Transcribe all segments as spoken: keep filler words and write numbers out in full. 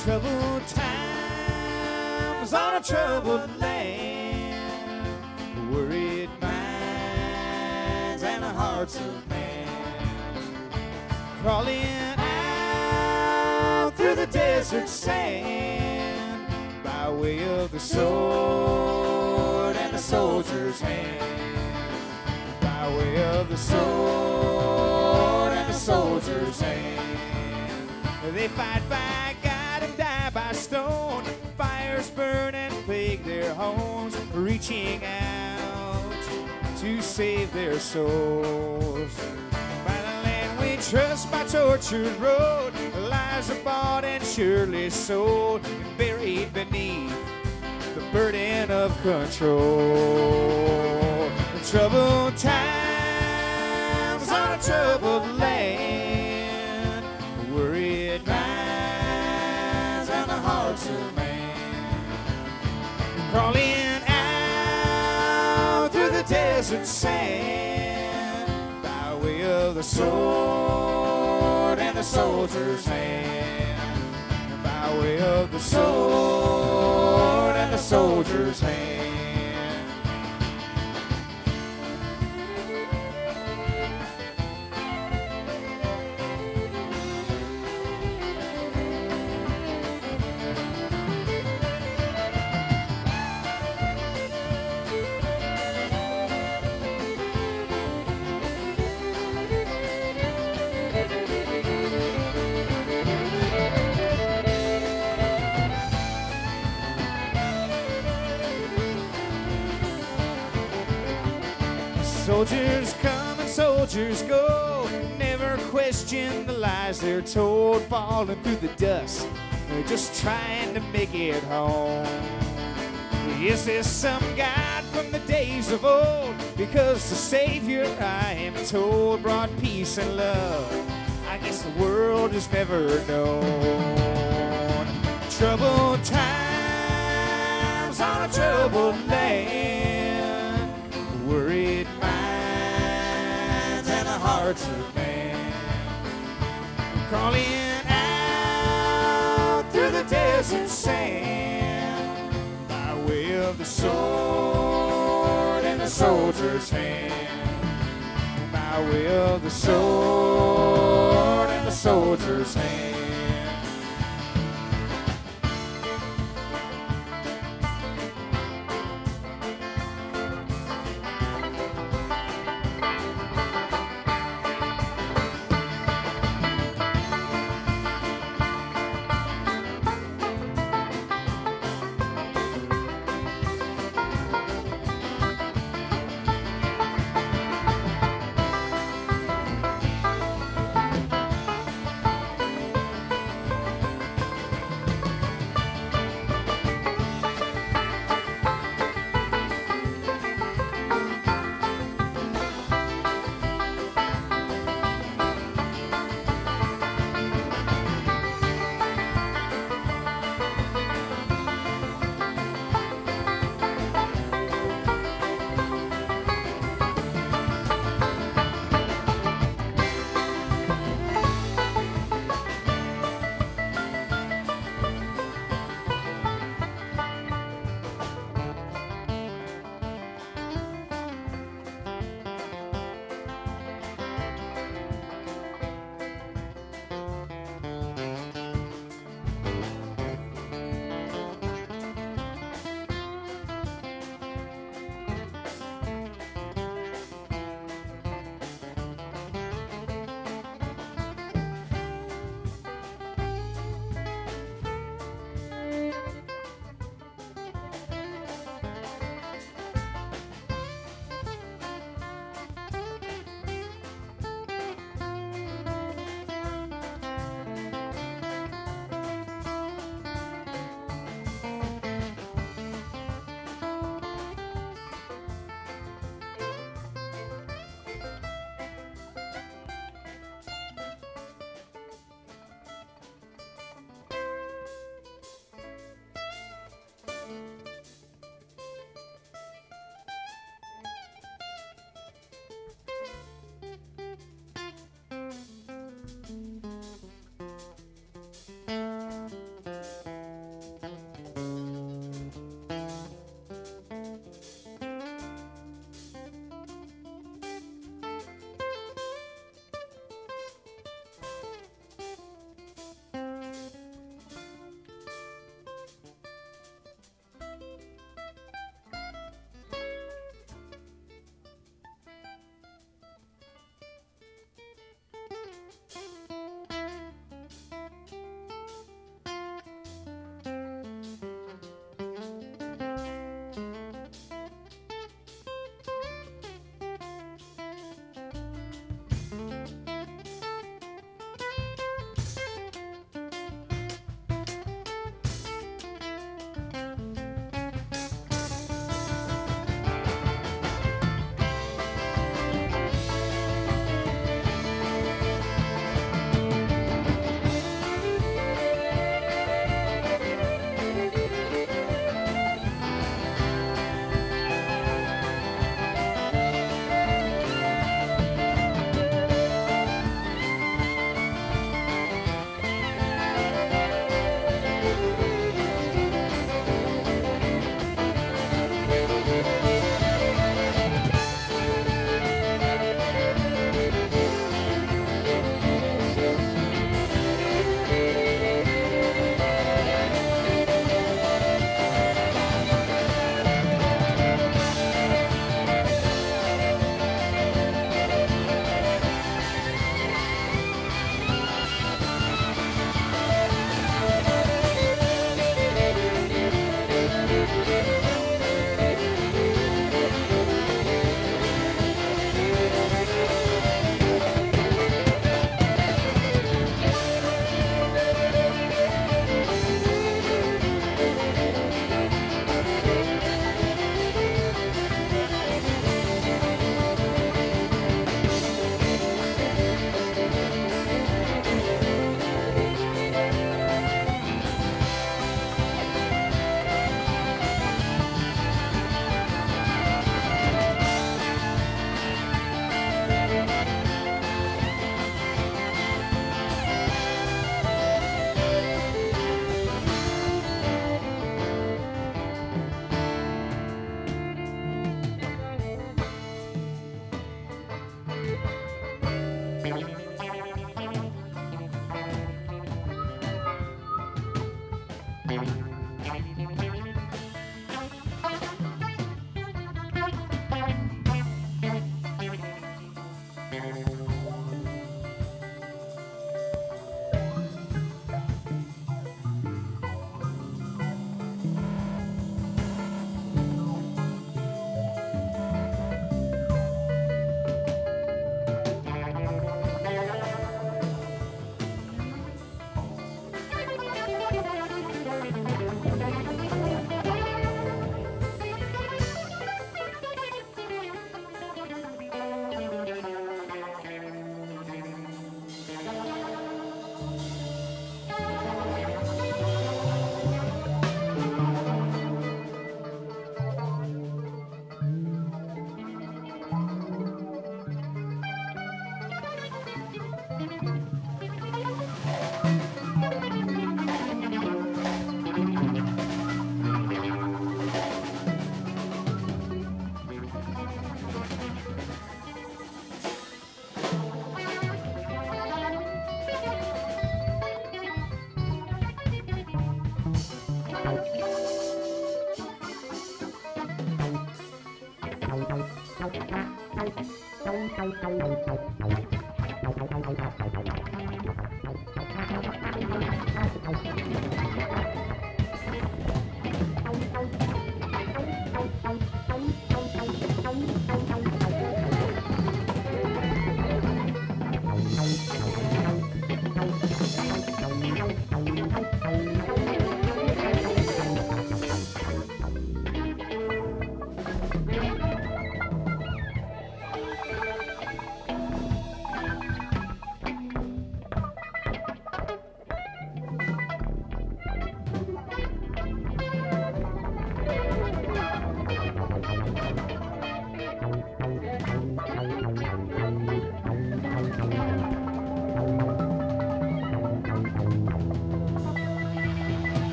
Troubled times on a troubled land, worried minds and the hearts of man, crawling out through the desert sand by way of the sword and the soldier's hand, by way of the sword and the soldier's hand. They fight by God and die by stone. Fires burn and plague their homes, reaching out to save their souls. By the land we trust, by tortured road, lives are bought and surely sold, and buried beneath the burden of control. The troubled times on a troubled land, worried minds and the hearts of man, crawling out through the desert sand by way of the sword and the soldier's hand, by way of the sword and the soldier's hand. Soldiers come and soldiers go, never question the lies they're told, falling through the dust, they're just trying to make it home. Is there some God from the days of old? Because the Savior, I am told, brought peace and love I guess the world has never known. Troubled times on a troubled land, worried minds and the hearts of man, crawling out through the desert sand by way of the sword and the soldier's hand, by way of the sword and the soldier's hand.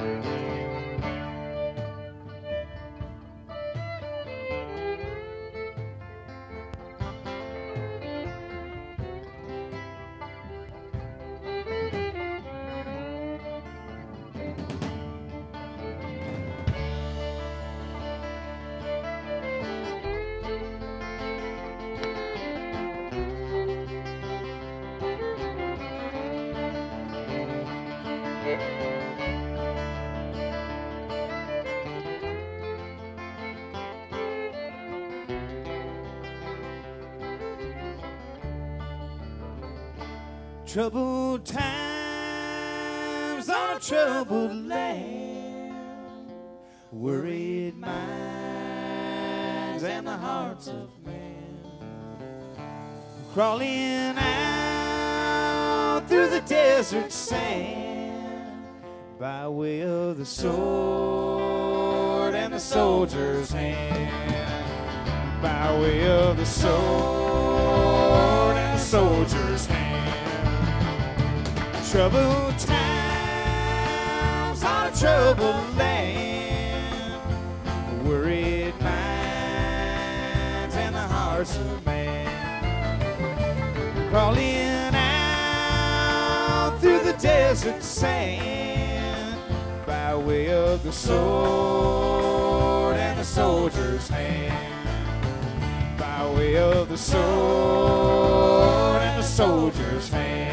Troubled times on a troubled land, worried minds and the hearts of men, crawling out through the desert sand by way of the sword and the soldier's hand, by way of the sword and the soldier's hand. Troubled times on a troubled land, worried minds and the hearts of man, crawling out through the desert sand by way of the sword and the soldier's hand, by way of the sword and the soldier's hand.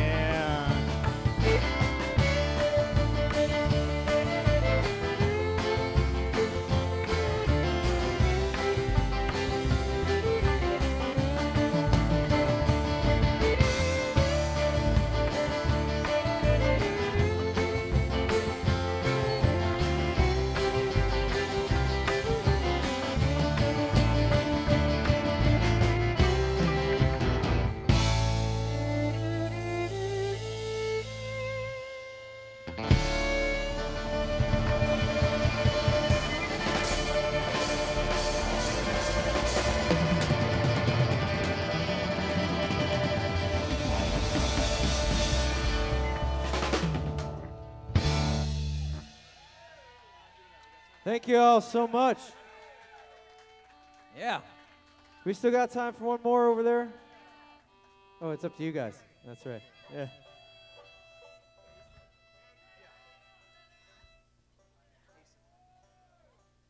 Thank you all so much. Yeah. We still got time for one more over there? Oh, it's up to you guys. That's right. Yeah.